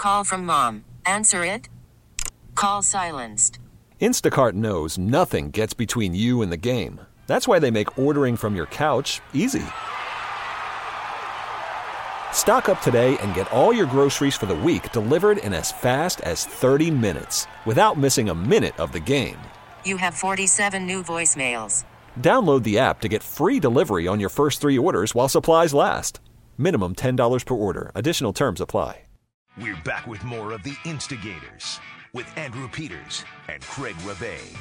Call from mom. Answer it. Call silenced. Instacart knows nothing gets between you and the game. That's why they make ordering from your couch easy. Stock up today and get all your groceries for the week delivered in as fast as 30 minutes without missing a minute of the game. You have 47 new voicemails. Download the app to get free delivery on your first 3 orders while supplies last. Minimum $10 per order. Additional terms apply. We're back with more of the Instigators with Andrew Peters and Craig Revay.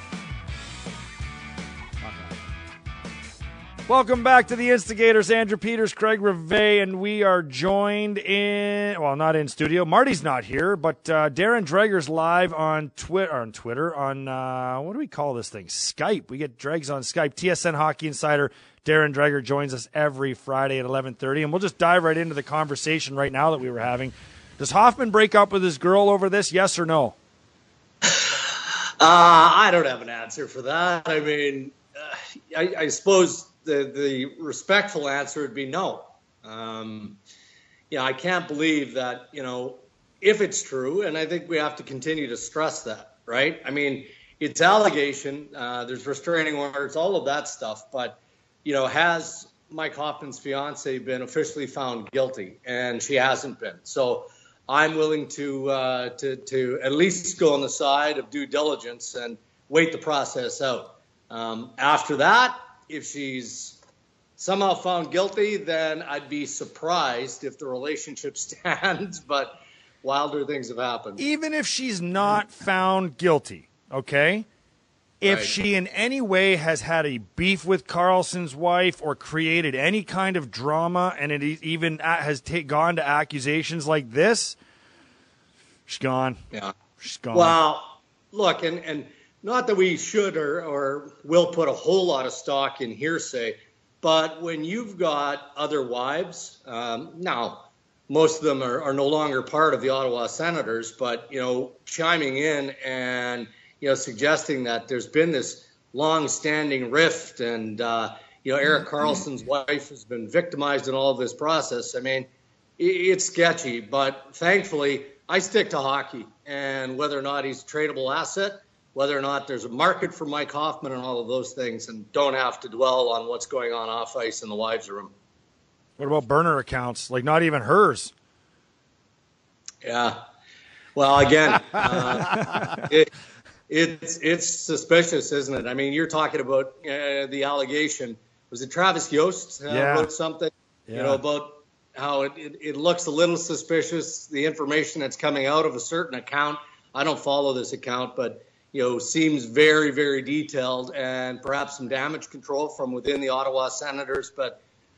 Welcome back to the Instigators. Andrew Peters, Craig Revay, and we are joined not in studio. Marty's not here, but Darren Dreger's live on Twitter, what do we call this thing? Skype. We get Dregs on Skype. TSN Hockey Insider Darren Dreger joins us every Friday at 11:30, and we'll just dive right into the conversation right now that we were having. Does Hoffman break up with his girl over this, yes or no? I don't have an answer for that. I mean, I suppose the respectful answer would be no. I can't believe that, if it's true, and I think we have to continue to stress that, right? I mean, it's allegation, there's restraining orders, all of that stuff, but, has Mike Hoffman's fiance been officially found guilty? And she hasn't been. So I'm willing to at least go on the side of due diligence and wait the process out. After that, if she's somehow found guilty, then I'd be surprised if the relationship stands, but wilder things have happened. Even if she's not found guilty, okay? If Right. she in any way has had a beef with Carlson's wife or created any kind of drama and it even has gone to accusations like this, she's gone. Yeah. She's gone. Well, look, and not that we should or will put a whole lot of stock in hearsay, but when you've got other wives, now most of them are no longer part of the Ottawa Senators, but, chiming in and, suggesting that there's been this long-standing rift and, Erik Karlsson's wife has been victimized in all of this process. I mean, it's sketchy, but thankfully I stick to hockey, and whether or not he's a tradable asset, whether or not there's a market for Mike Hoffman and all of those things, and don't have to dwell on what's going on off ice in the wives' room. What about burner accounts? Like, not even hers. Yeah. Well, again, it's suspicious, isn't it? I mean, you're talking about the allegation. Was it Travis Yost wrote something, about how it looks a little suspicious, the information that's coming out of a certain account. I don't follow this account, but, seems very, very detailed, and perhaps some damage control from within the Ottawa Senators. But,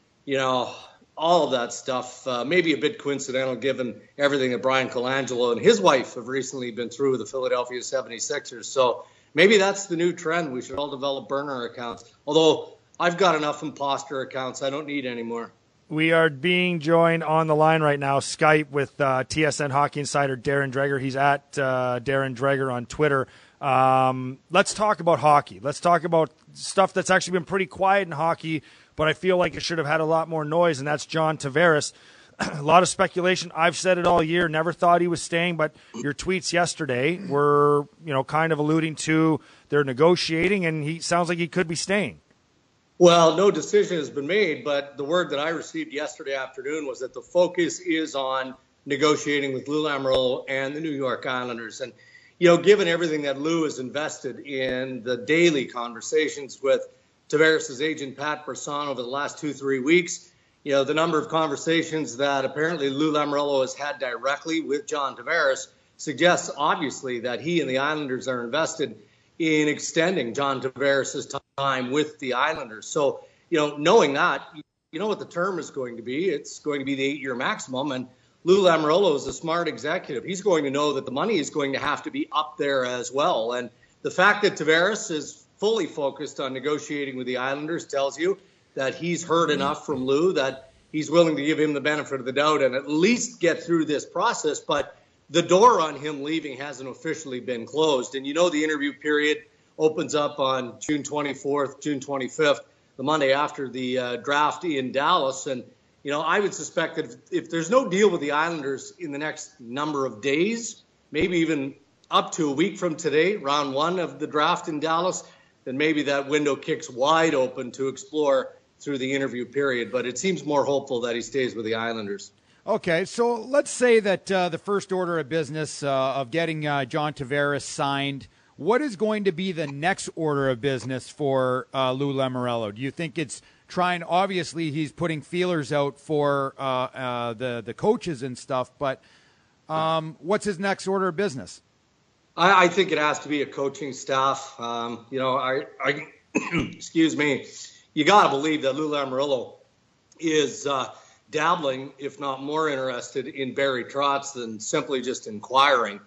all of that stuff, maybe a bit coincidental given everything that Brian Colangelo and his wife have recently been through with the Philadelphia 76ers. So maybe that's the new trend. We should all develop burner accounts. Although I've got enough imposter accounts. I don't need any more. We are being joined on the line right now, Skype, with TSN Hockey Insider Darren Dreger. He's at Darren Dreger on Twitter. Let's talk about hockey. Let's talk about stuff that's actually been pretty quiet in hockey, but I feel like it should have had a lot more noise, and that's John Tavares. A lot of speculation. I've said it all year, never thought he was staying, but your tweets yesterday were, kind of alluding to they're negotiating, and he sounds like he could be staying. Well, no decision has been made, but the word that I received yesterday afternoon was that the focus is on negotiating with Lou Lamoriello and the New York Islanders. And, given everything that Lou has invested in the daily conversations with Tavares' agent, Pat Brisson, over the last 2-3 weeks, the number of conversations that apparently Lou Lamoriello has had directly with John Tavares suggests, obviously, that he and the Islanders are invested in extending John Tavares' time with the Islanders. So, knowing that, what the term is going to be. It's going to be the 8-year maximum. And Lou Lamoriello is a smart executive. He's going to know that the money is going to have to be up there as well. And the fact that Tavares is fully focused on negotiating with the Islanders tells you that he's heard enough from Lou that he's willing to give him the benefit of the doubt and at least get through this process. But the door on him leaving hasn't officially been closed. And the interview period opens up on June 24th, June 25th, the Monday after the draft in Dallas. And, I would suspect that if there's no deal with the Islanders in the next number of days, maybe even up to a week from today, round one of the draft in Dallas, then maybe that window kicks wide open to explore through the interview period. But it seems more hopeful that he stays with the Islanders. Okay, so let's say that the first order of business of getting John Tavares signed, what is going to be the next order of business for Lou Lamoriello? Do you think it's obviously he's putting feelers out for the coaches and stuff, but what's his next order of business? I think it has to be a coaching staff. Excuse me. You got to believe that Lou Lamoriello is dabbling, if not more interested in Barry Trotz than simply just inquiring.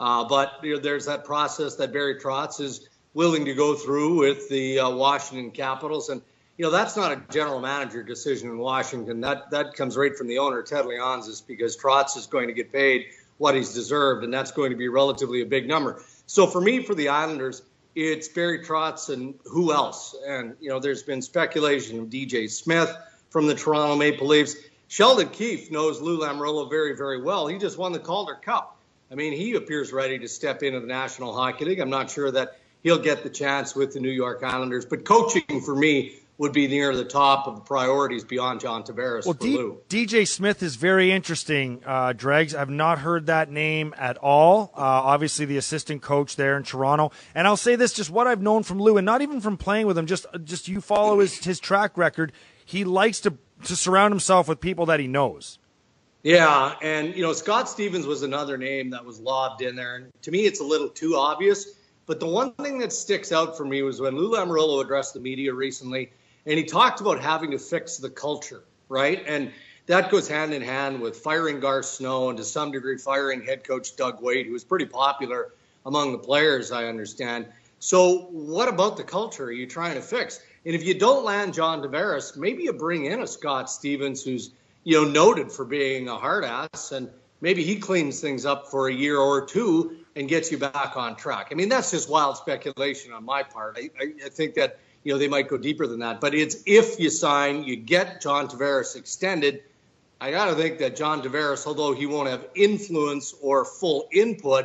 But there's that process that Barry Trotz is willing to go through with the Washington Capitals. And, that's not a general manager decision in Washington. That comes right from the owner, Ted Leonsis, because Trotz is going to get paid what he's deserved, and that's going to be relatively a big number. So for me, for the Islanders, it's Barry Trotz and who else? And, there's been speculation of DJ Smith from the Toronto Maple Leafs. Sheldon Keefe knows Lou Lamoriello very, very well. He just won the Calder Cup. I mean, he appears ready to step into the National Hockey League. I'm not sure that he'll get the chance with the New York Islanders, but coaching for me would be near the top of the priorities beyond John Tavares for Lou. DJ Smith is very interesting, Dregs. I've not heard that name at all. Obviously, the assistant coach there in Toronto. And I'll say this, just what I've known from Lou, and not even from playing with him, just you follow his track record. He likes to surround himself with people that he knows. Yeah, and, Scott Stevens was another name that was lobbed in there. And to me, it's a little too obvious. But the one thing that sticks out for me was when Lou Lamoriello addressed the media recently, and he talked about having to fix the culture, right? And that goes hand in hand with firing Garth Snow and to some degree firing head coach Doug Weight, who was pretty popular among the players, I understand. So what about the culture are you trying to fix? And if you don't land John Tavares, maybe you bring in a Scott Stevens who's, noted for being a hard ass, and maybe he cleans things up for a year or two and gets you back on track. I mean, that's just wild speculation on my part. I think that, they might go deeper than that. But it's if you sign, you get John Tavares extended. I got to think that John Tavares, although he won't have influence or full input,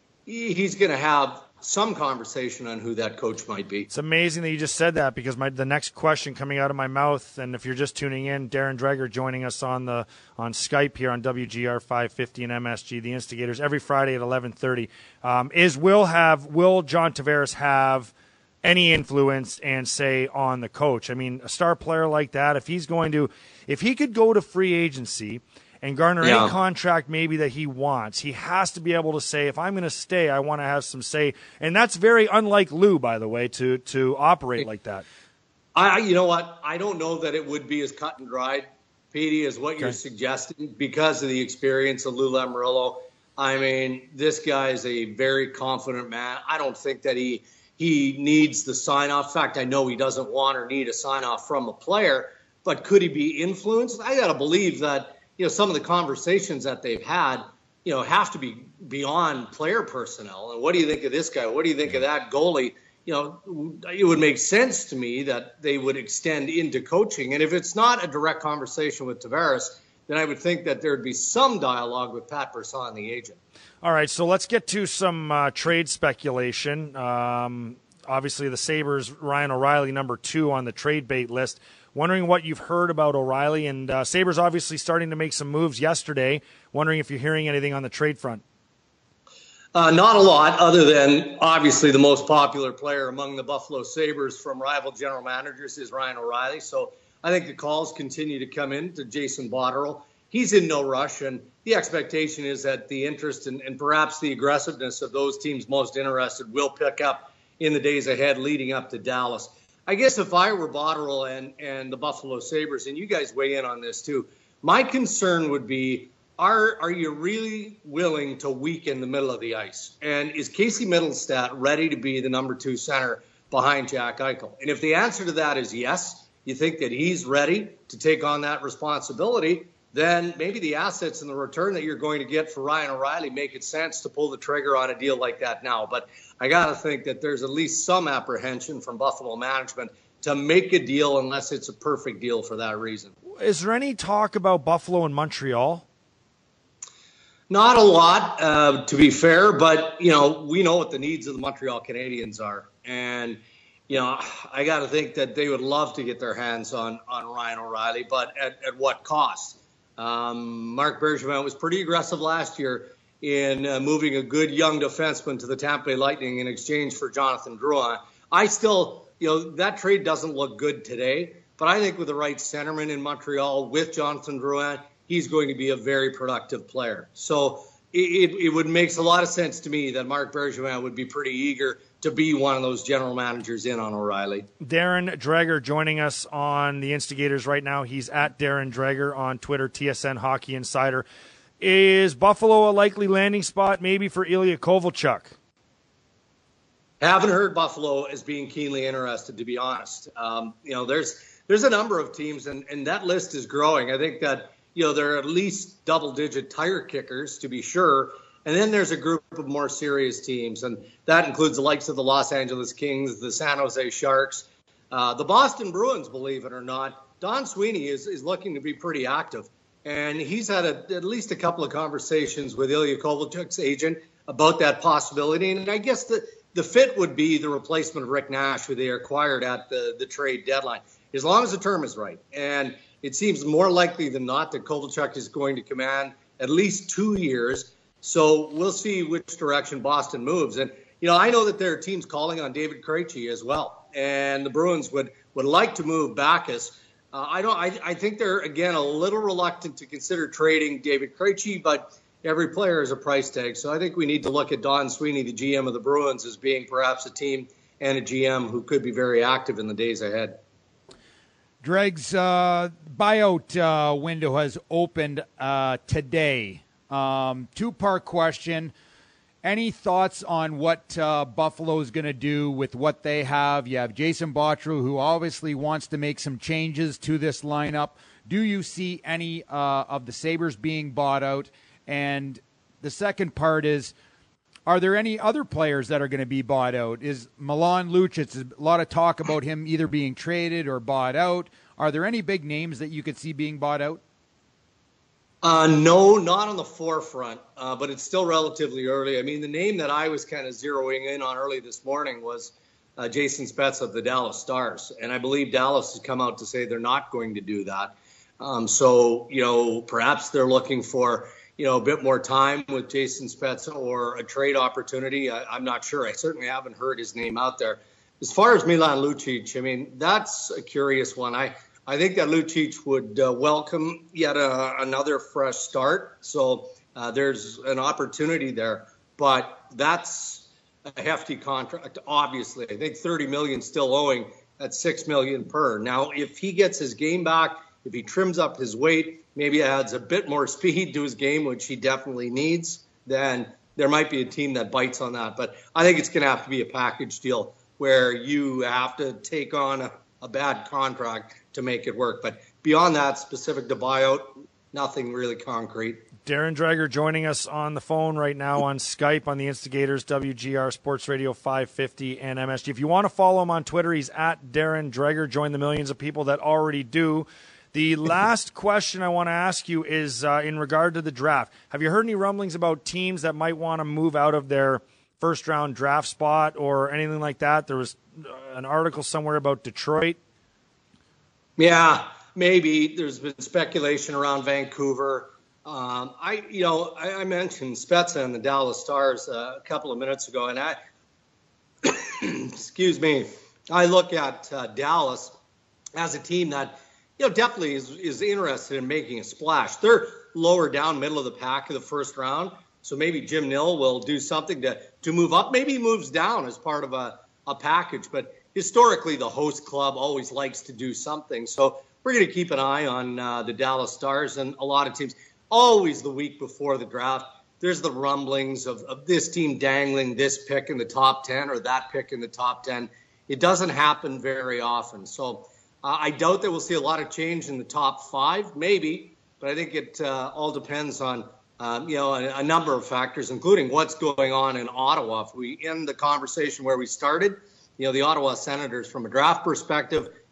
he's going to have some conversation on who that coach might be. It's amazing that you just said that, because the next question coming out of my mouth, and if you're just tuning in, Darren Dreger joining us on Skype here on WGR 550 and MSG, the Instigators, every Friday at 11:30, is will John Tavares have any influence and say on the coach? I mean, a star player like that, if he could go to free agency and garner any contract maybe that he wants, he has to be able to say, if I'm going to stay, I want to have some say. And that's very unlike Lou, by the way, to operate like that. You know what? I don't know that it would be as cut and dried, Petey, as what you're suggesting because of the experience of Lou Lamoriello. I mean, this guy is a very confident man. I don't think that he needs the sign-off. In fact, I know he doesn't want or need a sign-off from a player. But could he be influenced? I got to believe that, some of the conversations that they've had, have to be beyond player personnel. And what do you think of this guy? What do you think of that goalie? It would make sense to me that they would extend into coaching. And if it's not a direct conversation with Tavares, then I would think that there'd be some dialogue with Pat Brisson, the agent. All right, so let's get to some trade speculation. Obviously, the Sabres, Ryan O'Reilly, number 2 on the trade bait list. Wondering what you've heard about O'Reilly, and Sabres obviously starting to make some moves yesterday. Wondering if you're hearing anything on the trade front. Not a lot, other than obviously the most popular player among the Buffalo Sabres from rival general managers is Ryan O'Reilly. So I think the calls continue to come in to Jason Botterill. He's in no rush, and the expectation is that the interest and perhaps the aggressiveness of those teams most interested will pick up in the days ahead leading up to Dallas. I guess if I were Botterill and the Buffalo Sabres, and you guys weigh in on this too, my concern would be, are you really willing to weaken the middle of the ice? And is Casey Middlestat ready to be the number 2 center behind Jack Eichel? And if the answer to that is yes, you think that he's ready to take on that responsibility, then maybe the assets and the return that you're going to get for Ryan O'Reilly make it sense to pull the trigger on a deal like that now. But I got to think that there's at least some apprehension from Buffalo management to make a deal unless it's a perfect deal for that reason. is there any talk about Buffalo and Montreal? Not a lot, to be fair, but, we know what the needs of the Montreal Canadiens are. And, I got to think that they would love to get their hands on Ryan O'Reilly, but at what cost? Marc Bergevin was pretty aggressive last year in moving a good young defenseman to the Tampa Bay Lightning in exchange for Jonathan Drouin. I still, that trade doesn't look good today, but I think with the right centerman in Montreal with Jonathan Drouin, he's going to be a very productive player. So it would make a lot of sense to me that Marc Bergevin would be pretty eager to be one of those general managers in on O'Reilly. Darren Dreger joining us on the Instigators right now. He's at Darren Dreger on Twitter, TSN Hockey Insider. Is Buffalo a likely landing spot maybe for Ilya Kovalchuk? Haven't heard Buffalo as being keenly interested, to be honest. There's a number of teams, and that list is growing. I think that, there are at least double-digit tire kickers, to be sure. And then there's a group of more serious teams, and that includes the likes of the Los Angeles Kings, the San Jose Sharks, the Boston Bruins, believe it or not. Don Sweeney is looking to be pretty active, and he's had at least a couple of conversations with Ilya Kovalchuk's agent about that possibility. And I guess the fit would be the replacement of Rick Nash, who they acquired at the trade deadline, as long as the term is right. And it seems more likely than not that Kovalchuk is going to command at least 2 years. So we'll see which direction Boston moves. And, I know that there are teams calling on David Krejci as well. And the Bruins would like to move Backes. I think they're, again, a little reluctant to consider trading David Krejci, but every player has a price tag. So I think we need to look at Don Sweeney, the GM of the Bruins, as being perhaps a team and a GM who could be very active in the days ahead. Greg's buyout window has opened today. Two-part question. Any thoughts on what Buffalo is going to do with what they have? You have Jason Botterill, who obviously wants to make some changes to this lineup. Do you see any of the Sabres being bought out? And the second part is, are there any other players that are going to be bought out? Is Milan Lucic, a lot of talk about him either being traded or bought out. Are there any big names that you could see being bought out? No, not on the forefront, but it's still relatively early. I mean, the name that I was kind of zeroing in on early this morning was Jason Spezza of the Dallas Stars. And I believe Dallas has come out to say they're not going to do that. So, perhaps they're looking for, a bit more time with Jason Spezza or a trade opportunity. I'm not sure. I certainly haven't heard his name out there. As far as Milan Lucic, I mean, that's a curious one. I think that Lucic would welcome yet another fresh start. So there's an opportunity there. But that's a hefty contract, obviously. I think $30 million still owing at $6 million per. Now, if he gets his game back, if he trims up his weight, maybe adds a bit more speed to his game, which he definitely needs, then there might be a team that bites on that. But I think it's going to have to be a package deal where you have to take on a bad contract to make it work. But beyond that, specific to buyout, nothing really concrete. Darren Dreger joining us on the phone right now on Skype on the Instigators, WGR Sports Radio 550 and MSG. If you want to follow him on Twitter, he's at Darren Dreger. Join the millions of people that already do. The last question I want to ask you is in regard to the draft. Have you heard any rumblings about teams that might want to move out of their first-round draft spot or anything like that? There was an article somewhere about Detroit. Yeah, maybe. There's been speculation around Vancouver. I mentioned Spezza and the Dallas Stars a couple of minutes ago, and excuse me, I look at Dallas as a team that definitely is interested in making a splash. They're lower down, middle of the pack of the first round, so maybe Jim Nill will do something to move up. Maybe he moves down as part of a package, but historically the host club always likes to do something. So we're going to keep an eye on the Dallas Stars and a lot of teams. Always the week before the draft, there's the rumblings of this team dangling this pick in the top 10 or that pick in the top 10. It doesn't happen very often. So I doubt that we'll see a lot of change in the top 5, maybe, but I think it all depends on a number of factors, including what's going on in Ottawa. If we end the conversation where we started, the Ottawa Senators, from a draft perspective,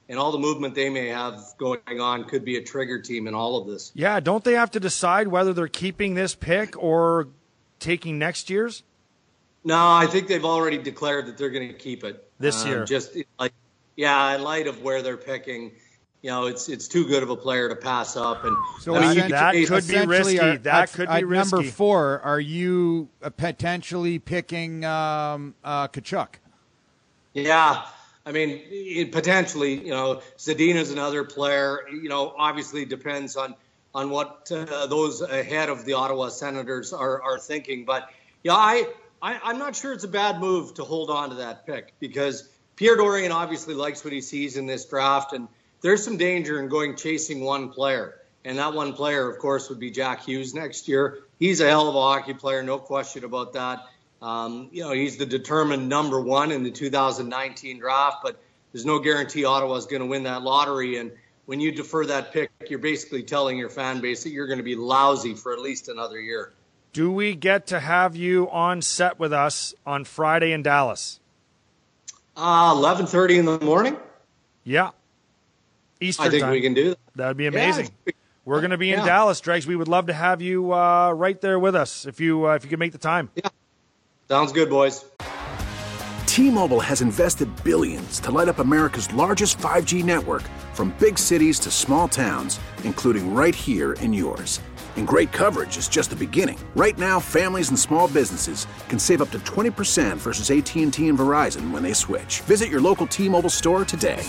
and all the movement they may have going on could be a trigger team in all of this. Yeah, don't they have to decide whether they're keeping this pick or taking next year's? No, I think they've already declared that they're going to keep it this year. In light of where they're picking, it's too good of a player to pass up. And so that could be risky. That could be risky. Number 4, are you potentially picking Tkachuk? Yeah. I mean, potentially, Zadina's another player. Obviously depends on what those ahead of the Ottawa Senators are thinking. But I'm not sure it's a bad move to hold on to that pick, because Pierre Dorion obviously likes what he sees in this draft, and there's some danger in going chasing one player. And that one player, of course, would be Jack Hughes next year. He's a hell of a hockey player, no question about that. He's the determined number 1 in the 2019 draft, but there's no guarantee Ottawa's going to win that lottery. And when you defer that pick, you're basically telling your fan base that you're going to be lousy for at least another year. Do we get to have you on set with us on Friday in Dallas? 11:30 in the morning? Yeah. Eastern I think time. we can do that. That'd be amazing. Yeah. We're going to be in Dallas, Dregs. We would love to have you right there with us if you could make the time. Yeah. Sounds good, boys. T-Mobile has invested billions to light up America's largest 5G network, from big cities to small towns, including right here in yours. And great coverage is just the beginning. Right now, families and small businesses can save up to 20% versus AT&T and Verizon when they switch. Visit your local T-Mobile store today.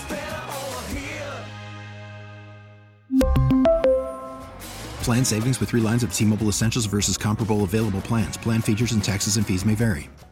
Plan savings with 3 lines of T-Mobile Essentials versus comparable available plans. Plan features and taxes and fees may vary.